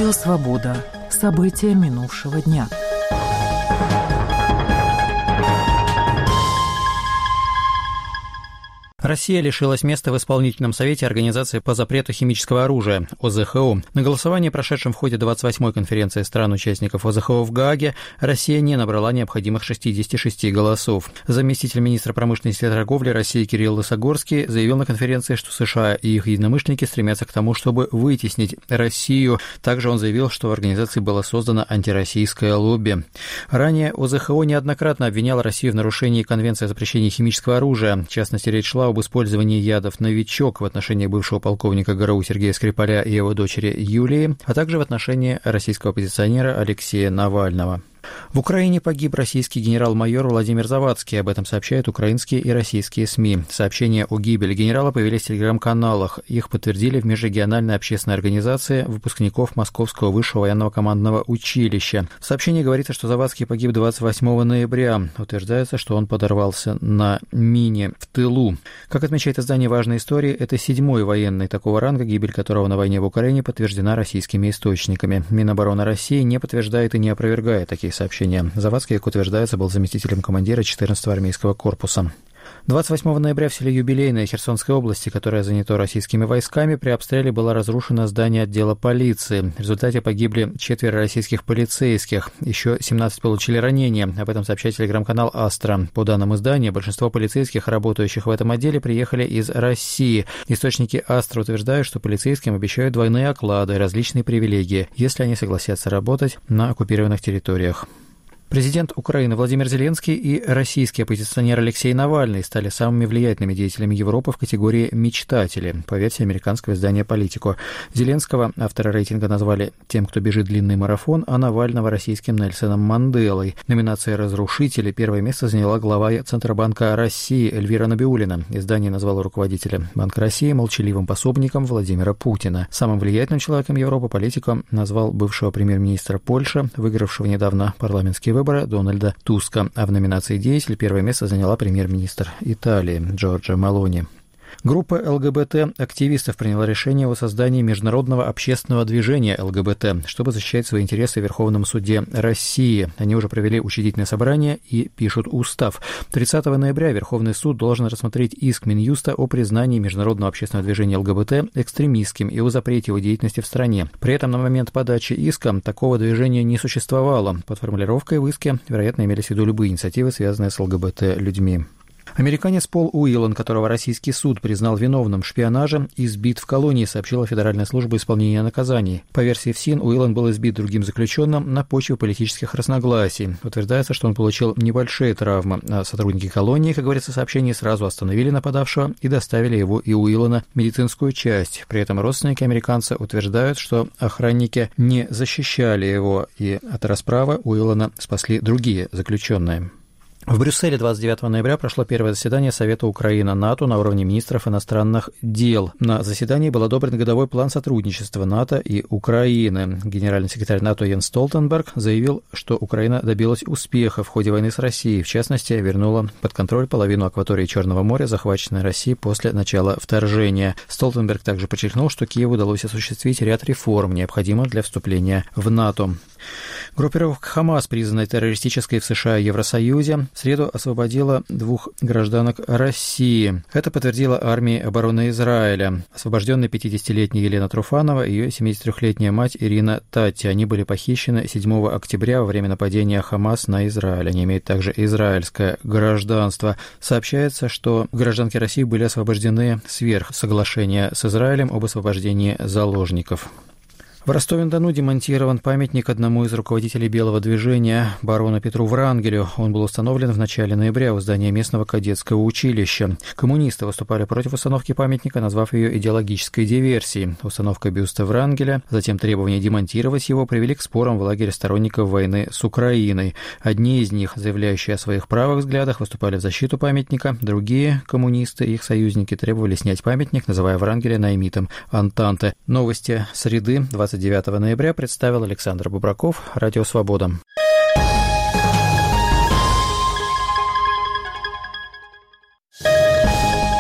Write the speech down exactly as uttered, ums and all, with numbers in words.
Радио «Свобода». События минувшего дня. Россия лишилась места в исполнительном совете Организации по запрету химического оружия о зэ ха о. На голосовании, прошедшем в ходе двадцать восьмой конференции стран-участников о зэ ха о в Гааге, Россия не набрала необходимых шестьдесят шесть голосов. Заместитель министра промышленности и торговли России Кирилл Лысогорский заявил на конференции, что США и их единомышленники стремятся к тому, чтобы вытеснить Россию. Также он заявил, что в организации было создано антироссийское лобби. Ранее о зэ ха о неоднократно обвинял Россию в нарушении Конвенции о запрещении химического оружия. В частности, речь шла об использовании ядов «Новичок» в отношении бывшего полковника ГРУ Сергея Скрипаля и его дочери Юлии, а также в отношении российского оппозиционера Алексея Навального. В Украине погиб российский генерал-майор Владимир Завадский. Об этом сообщают украинские и российские СМИ. Сообщения о гибели генерала появились в телеграм-каналах. Их подтвердили в межрегиональной общественной организации выпускников Московского высшего военного командного училища. В сообщении говорится, что Завадский погиб двадцать восьмого ноября. Утверждается, что он подорвался на мине в тылу. Как отмечает издание «Важные истории», это седьмой военный такого ранга, гибель которого на войне в Украине подтверждена российскими источниками. Минобороны России не подтверждает и не опровергает такие сообщения. Завадский, как утверждается, был заместителем командира четырнадцатого армейского корпуса. двадцать восьмого ноября в селе Юбилейное Херсонской области, которое занято российскими войсками, при обстреле было разрушено здание отдела полиции. В результате погибли четверо российских полицейских. Еще семнадцать получили ранения. Об этом сообщает телеграм-канал «Астра». По данным издания, большинство полицейских, работающих в этом отделе, приехали из России. Источники «Астра» утверждают, что полицейским обещают двойные оклады и различные привилегии, если они согласятся работать на оккупированных территориях. Президент Украины Владимир Зеленский и российский оппозиционер Алексей Навальный стали самыми влиятельными деятелями Европы в категории «мечтатели», по версии американского издания «Политико». Зеленского авторы рейтинга назвали тем, кто бежит длинный марафон, а Навального российским Нельсоном Манделой. Номинация «Разрушители» первое место заняла глава Центробанка России Эльвира Набиуллина. Издание назвало руководителя Банка России молчаливым пособником Владимира Путина. Самым влиятельным человеком Европы «Политико» назвал бывшего премьер-министра Польши, выигравшего недавно парламентские выборы, Дональда Туска, а в номинации «Деятель» первое место заняла премьер-министр Италии Джорджа Мелони. Группа эл гэ бэ тэ-активистов приняла решение о создании международного общественного движения эл гэ бэ тэ, чтобы защищать свои интересы в Верховном суде России. Они уже провели учредительное собрание и пишут устав. тридцатого ноября Верховный суд должен рассмотреть иск Минюста о признании международного общественного движения эл гэ бэ тэ экстремистским и о запрете его деятельности в стране. При этом на момент подачи иска такого движения не существовало. Под формулировкой в иске, вероятно, имелись в виду любые инициативы, связанные с эл гэ бэ тэ-людьми. Американец Пол Уиллан, которого российский суд признал виновным в шпионаже, избит в колонии, сообщила Федеральная служба исполнения наказаний. По версии эф син, Уиллан был избит другим заключенным на почве политических разногласий. Утверждается, что он получил небольшие травмы, а сотрудники колонии, как говорится в сообщении, сразу остановили нападавшего и доставили его и Уиллана в медицинскую часть. При этом родственники американца утверждают, что охранники не защищали его, и от расправы Уиллана спасли другие заключенные. В Брюсселе двадцать девятого ноября прошло первое заседание Совета Украина-НАТО на уровне министров иностранных дел. На заседании был одобрен годовой план сотрудничества НАТО и Украины. Генеральный секретарь НАТО Йенс Столтенберг заявил, что Украина добилась успеха в ходе войны с Россией. В частности, вернула под контроль половину акватории Черного моря, захваченной Россией после начала вторжения. Столтенберг также подчеркнул, что Киеву удалось осуществить ряд реформ, необходимых для вступления в НАТО. Группировка «Хамас», признанная террористической в США и Евросоюзе, в среду освободила двух гражданок России. Это подтвердила армия обороны Израиля. Освобожденная пятидесятилетняя Елена Труфанова и ее семидесятитрёхлетняя мать Ирина Тати. Они были похищены седьмого октября во время нападения «Хамас» на Израиль. Они имеют также израильское гражданство. Сообщается, что гражданки России были освобождены сверх соглашения с Израилем об освобождении заложников. В Ростове-на-Дону демонтирован памятник одному из руководителей Белого движения, барону Петру Врангелю. Он был установлен в начале ноября у здания местного кадетского училища. Коммунисты выступали против установки памятника, назвав ее идеологической диверсией. Установка бюста Врангеля, затем требование демонтировать его, привели к спорам в лагере сторонников войны с Украиной. Одни из них, заявляющие о своих правых взглядах, выступали в защиту памятника. Другие, коммунисты и их союзники, требовали снять памятник, называя Врангеля наимитом Антанте. Новости среды двадцать девятого ноября представил Александр Бубраков, Радио «Свобода».